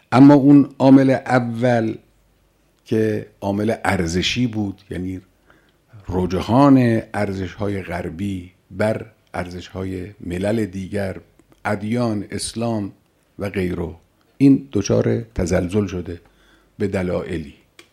اما اون عامل اول که عامل ارزشی بود، یعنی رجحان ارزش‌های غربی بر ارزش‌های ملل دیگر، ادیان، اسلام و غیره، این دچار تزلزل شده به دلایلی،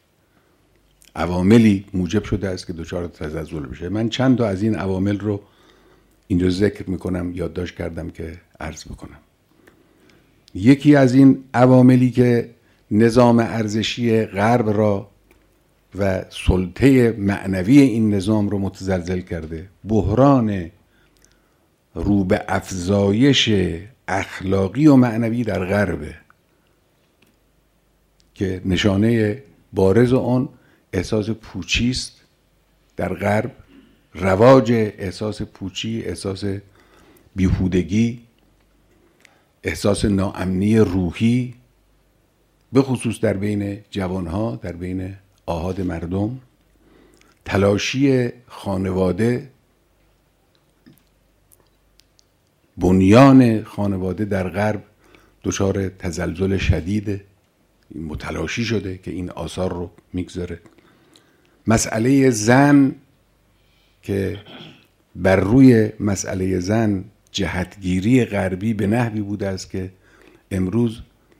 عواملی موجب شده است که دچار تزلزل بشه. من چند تا از این عوامل رو اینجا ذکر میکنم، یادداشت کردم که عرض بکنم. یکی از این عواملی که نظام ارزشی غرب را و سلطه معنوی این نظام رو متزلزل کرده، بحران رو به افزایش اخلاقی و معنوی در غرب که نشانه بارز آن احساس پوچی است. در غرب رواج احساس پوچی، احساس بیهودگی، احساس ناامنی روحی، به خصوص در بین جوانها، در بین آحاد مردم، تلاشی خانواده، بنیان خانواده در غرب دچار تزلزل شدیده، متلاشی شده که این آثار رو میگذاره. مسئله زن که بر روی مسئله زن جهتگیری غربی به نحوی بوده است که امروز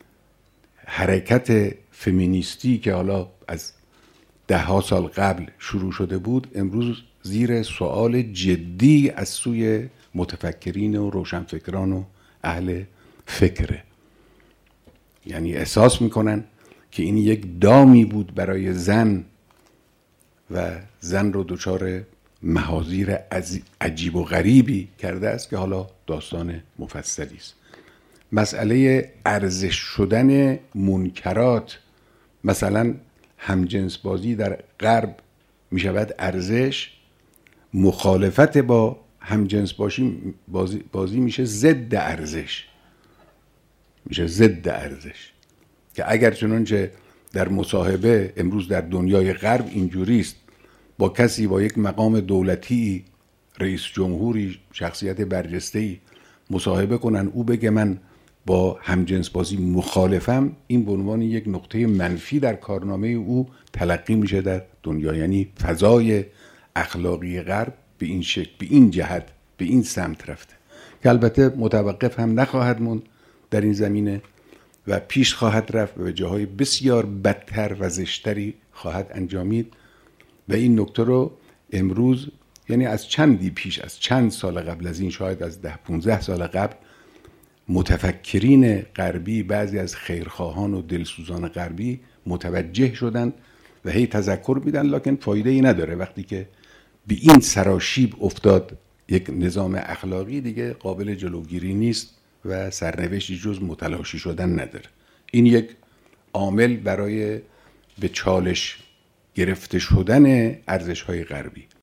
حرکت فمینیستی که حالا از 10 سال قبل شروع شده بود، امروز زیر سوال جدی از سوی متفکرین و روشنفکران و اهل فکره. یعنی احساس میکنن که این یک دامی بود برای زن و زن رو دچار محاذیر عجیب و غریبی کرده است که حالا داستان مفصلی است. مسئله ارزش شدن منکرات، مثلا همجنس بازی در غرب می شود ارزش، مخالفت با همجنس بازی میشه ضد ارزش، میشه ضد ارزش. که اگر چنانچه در مصاحبه امروز در دنیای غرب اینجوری است، با کسی با یک مقام دولتی، رئیس جمهوری، شخصیت برجسته‌ای مصاحبه کنن، او بگه من با همجنس بازی مخالفم، این به عنوان یک نقطه منفی در کارنامه او تلقی میشه در دنیا. یعنی فضای اخلاقی غرب به این شکل، به این جهت، به این سمت رفته که البته متوقف هم نخواهد موند در این زمینه و پیش خواهد رفت و به جاهای بسیار بدتر و زشتری خواهد انجامید. و این نکته رو امروز، یعنی از چندی پیش، از چند سال قبل از این، شاید از 10-15 سال قبل، متفکرین غربی، بعضی از خیرخواهان و دلسوزان غربی متوجه شدند و هی تذکر میدن، لکن فایده ای نداره. وقتی که به این سراشیب افتاد یک نظام اخلاقی، دیگه قابل جلوگیری نیست و سرنوشتی جز متلاشی شدن نداره. این یک عامل برای به چالش گرفته شدن ارزش‌های غربی.